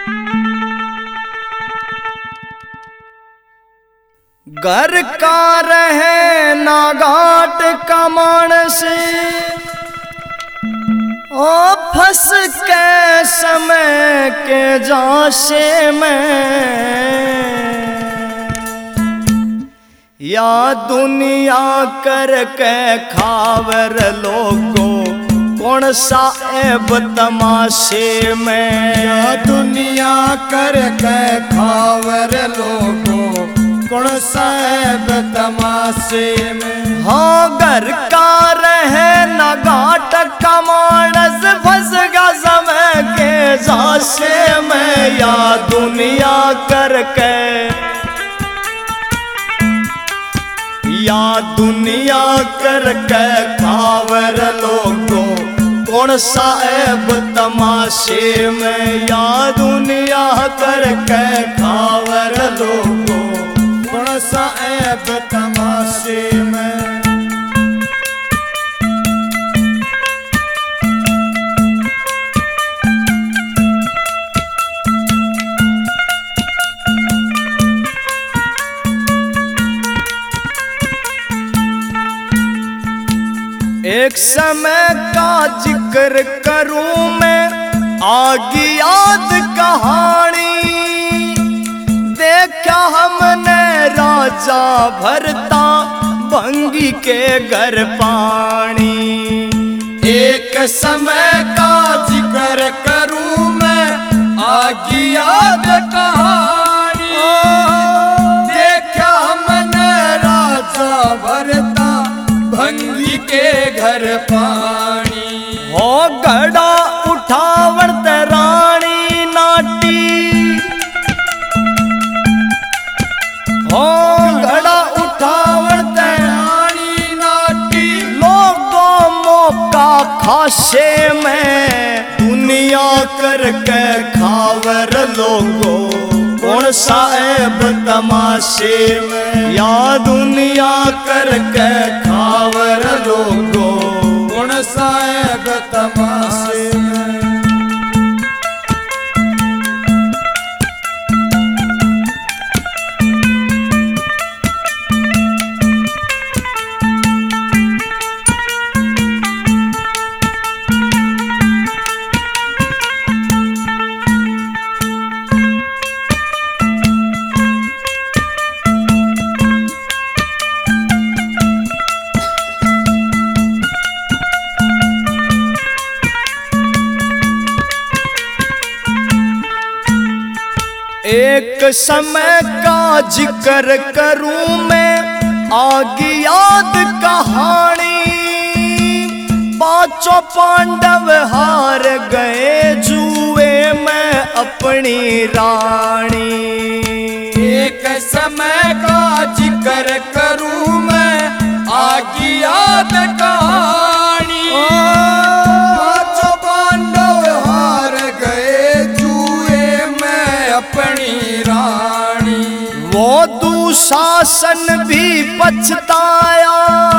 घर का रहे ना घाट का मानस, ओ फंस के समय के जाशे में, या दुनिया करके खावर लोगो कौन सा ऐब तमाशे में। या दुनिया करके खावर लोगो कौन सा ऐब तमाशे में। हाँ घर का रहे न घाट का मानस, फंस गया समय के जाशे में, या दुनिया करके, या दुनिया करके खावर लोगो कौन सा ऐब तमाशे में। या दुनिया करके खावर लोगो कौन सा ऐब तमाशे में। एक समय का जिक्र करूं मैं, आगी याद कहानी, देखा हमने राजा भरता भंगी के घर पानी। एक समय का जिक्र करूं मैं, आगी याद कहानी, देखा हमने राजा भरता भंगी के घर पानी। हो घड़ा उठावत रानी नाटी, हो घड़ा उठावत रानी नाटी, लोगों मौका खाशे में, दुनिया करके खावर लोगो कौन सा ऐब तमाशे में। या दुनिया करके खावर लोगो कौन सा ऐब तमाशे में। एक समय का जिक्र करूं मैं, आगी याद कहानी, पांचों पांडव हार गए जुए में अपनी रानी। एक समय का जिक्र करूं मैं, आगी याद कहानी, पांचों पांडव हार गए जुए में अपनी रानी। वो दुशासन भी पछताया,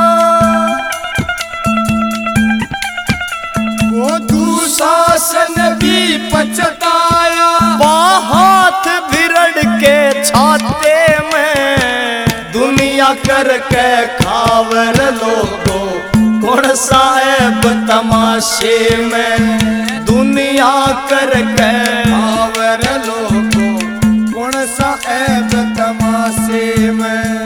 वो दुशासन भी पछताया, हाथ भिरड़ के छाते में, दुनिया करके खावर लोगो कौन सा ऐब तमाशे में। दुनिया करके खावर लोगो कौन सा ऐब तमाशे में।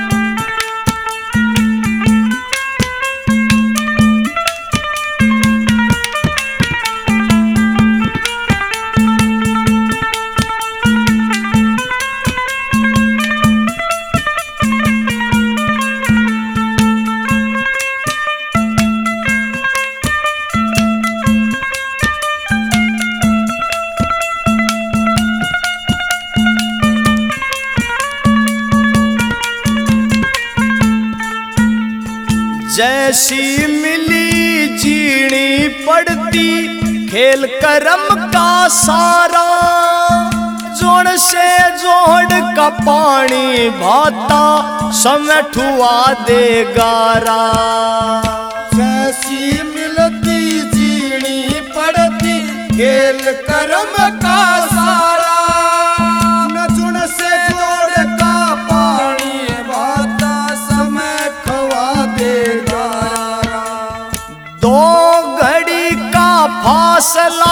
जैसी मिली जीनी पड़ती, खेल करम का सारा, जोड़ से जोड़ का पानी भाता, समय ठुआ दे गारा। जैसी मिलती जीनी पड़ती, खेल करम का सारा,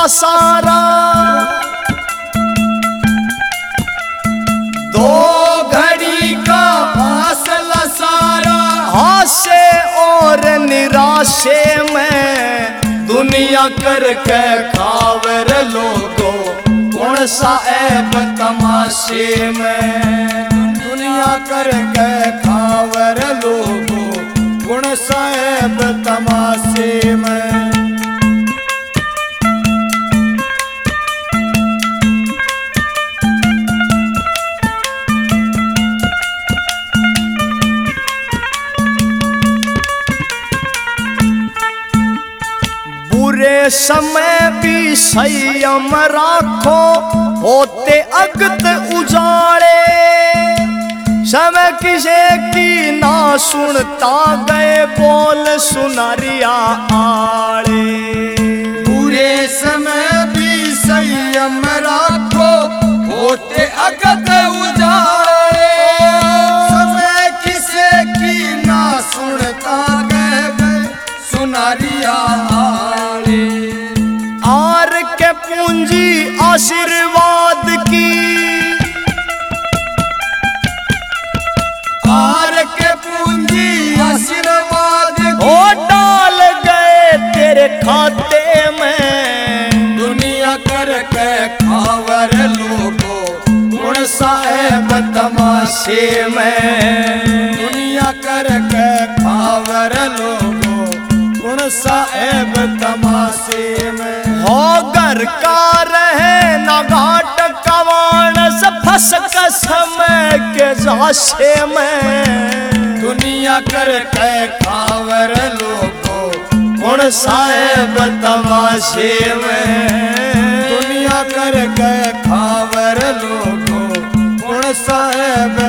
सारा, दो घड़ी का फासला सारा, हासे और निराशे में दुनिया करके खावर लोगो कौन सा ऐब तमाशे में, दुनिया करके खावर लोगो गुण साहेब तमाशे में। बुरे समय भी संयम राखो, होते अगत उजाड़े, समय किसे की ना सुनता गए बोल सुनारिया आड़े। बुरे समय भी संयम राखो, होते अगत उजाड़े, समय किसे की ना सुनता गए सुनारिया आड़े। आर के पूंजी आशीर्वाद की, आर के पूंजी आशीर्वाद हो डाल गए तेरे खाते में, दुनिया करके खावर लोगो गुण साहेब तमाशे में, दुनिया करके खावर लोगो गुण साहेब तमाशे में। हो घर का रहे न घाट कवाण से फंस का समय के जाशे में, दुनिया करके खावर लोगो गुण साहेब तमाशे में, दुनिया करके खावर लोगो गुण साहेब